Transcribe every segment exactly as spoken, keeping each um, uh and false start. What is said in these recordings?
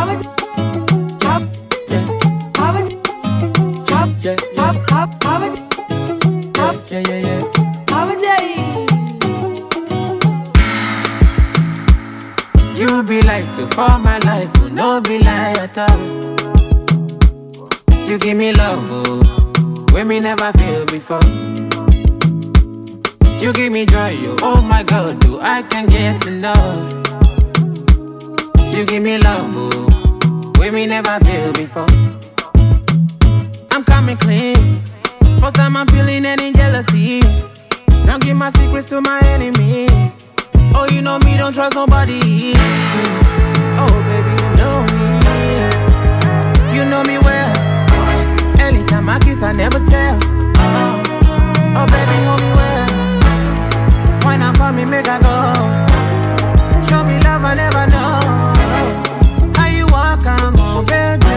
Yeah, yeah, yeah. You be like the for my life, will no be like at all. You give me love, oh, when me never feel before. You give me joy, oh, oh my God, do I can get enough. You give me love, oh, when me never feel before. I'm coming clean. First time I'm feeling any jealousy. Don't give my secrets to my enemies. Oh, you know me, don't trust nobody. Oh, baby, you know me. You know me well. Anytime I kiss, I never tell. Oh, oh baby, hold me well. Why not for me, make I go? Show me love, I never know. How you walk, I'm on, baby.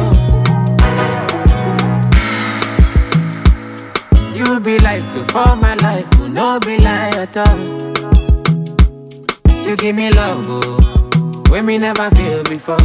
You be like the for my life, will no be like at all. You give me love, oh, when me never feel before.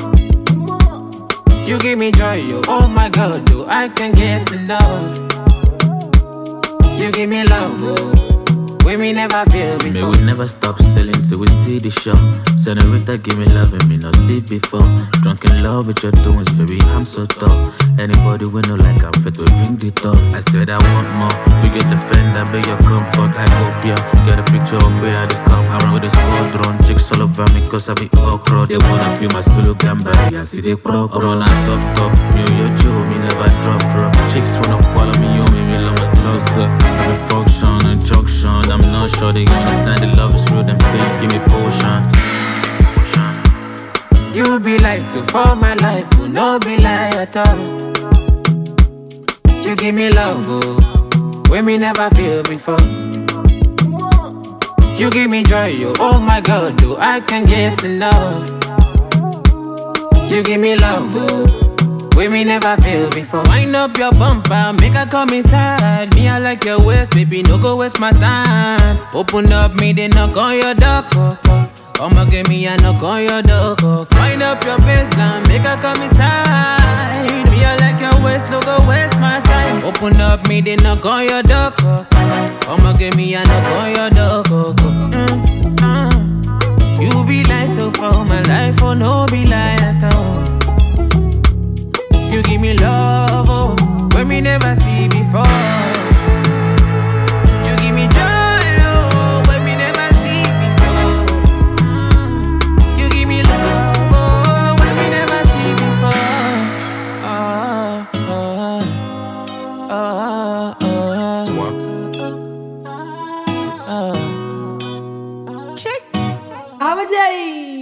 You give me joy, oh, oh my God, do I can get enough. You give me love, oh, when me never feel before. May we never stop selling till we see the show. Senorita, give me love and me not see before. Drunk in love with your doings, baby, I'm so tall. Anybody we know like I'm fit to drink the talk. I said I want more. You get the friend, I beg your comfort. I hope you get a picture of where I come. I run with the squadron, chicks all over me cause I be okra. They wanna feel my solo gamba, I see they pro pro. I'm on top top, me or your Joe, me never drop drop. Chicks wanna follow me, you me, me love my toss up. Every function and junction, I'm not sure they understand the love is real. Them say give me potion. You be like the for my life, will no be like at all. You give me love, oh, when me never feel before. You give me joy, oh, oh my God, do I can get enough. You give me love, oh, when me never feel before. Wind up your bumper, make her come inside. Me, I like your waist, baby, no go waste my time. Open up, me, they knock on your door, oh, oh. I'ma give me a knock on your door, oh. Wind up your baseline, make her come inside. Me, I like your waist, no go waste my time. Open up, me, they knock on your door, oh. I'ma give me a knock on your door, oh, oh. Mm, mm. You be like to for my life, oh no be like at all. You give me love, oh, when me never see before. You give me joy, oh, when me never see before. Mm. You give me love, oh, when me never see before. Oh, oh, oh, oh. Swaps. Oh. Check. I'm a day.